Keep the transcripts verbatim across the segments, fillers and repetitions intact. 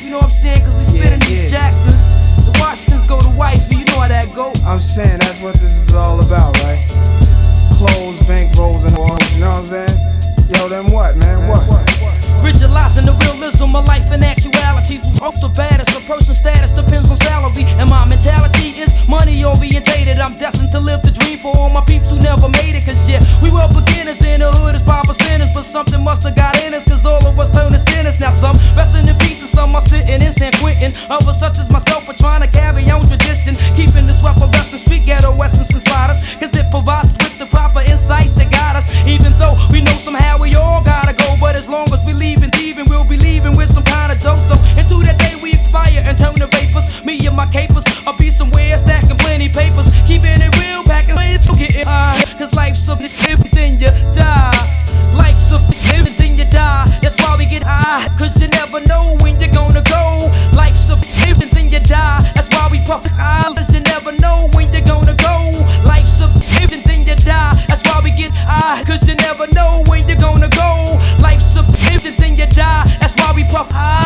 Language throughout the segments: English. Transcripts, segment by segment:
You know what I'm saying? Cause we spinning yeah, these yeah. Jacksons. The Washingtons go to wifey, you know how that go. I'm saying that's what this is all about, right? Clothes, bank rolls, and all, you know what I'm saying? Yo, then what, man? What? Visualizing the realism of life and actuality. Who's off the baddest? A person's status depends on salary. And my mentality is money orientated. I'm destined to live the dream for all my peeps who never made it. Cause yeah, we were beginners in the hood as five percenters. But something must have got in us, cause all of us turned to sinners. Now some resting in peace and some are sitting in San Quentin. Others such as myself are trying to carry on tradition, keeping this weapon wrestling street ghetto essence inside us. Cause it provides us with the proper insight to guide us. Even though we know somehow we all gotta go, but as long as we leave and thieving, we'll be leaving with some kind of dough. So into that day we expire and turn to vapors. Me and my capers, I'll be somewhere stacking plenty papers, keeping it real, packing it so getting high. Cause life's a bitch, everything you die. Life's a bitch, everything you die. That's why we get high, cause you never know when you're gonna go. Life's a bitch, everything you die. That's why we puffin' high, cause you never know when you're gonna go. Life's a bitch, everything you die. That's why we get high, cause you never know when you're gonna go. Life's a bitch, everything you die. That's why we puff high.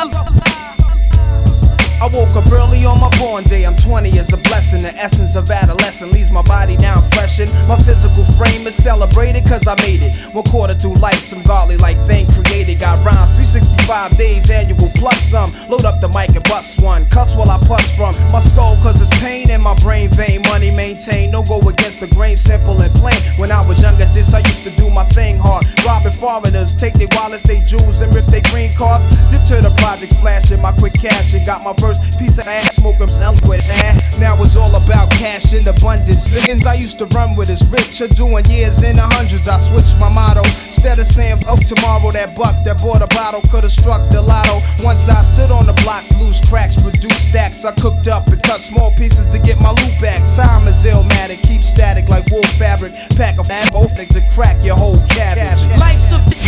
I woke up early on my born day. I'm twenty is a blessing. The essence of adolescence leaves my body down freshened. My physical frame is celebrated cause I made it. One quarter through life, some godly like thing created. Got rhymes, three sixty-five days annual plus some. Load up the mic and bust one. Cuss while I puss from my skull cause it's pain in my brain vein. Money maintained, no go against the grain, simple and plain. When I was younger, this I used to do my thing hard. Robbing foreigners, take their wallets, they jewels, and rip their green cards. Dip to the projects, flashing my quick cash and got my first piece of ass, smoke them selling with ass. Now it's all about cash in abundance. Things I used to run with is rich, or doing years in the hundreds. I switched my motto. Instead of saying, oh, tomorrow that buck that bought a bottle could've struck the lotto. Once I stood on the block, loose cracks, produced stacks. I cooked up and cut small pieces to get my loot back. Time is illmatic, keep static like wool fabric. Pack a fat both to crack your whole cabbage. Life's a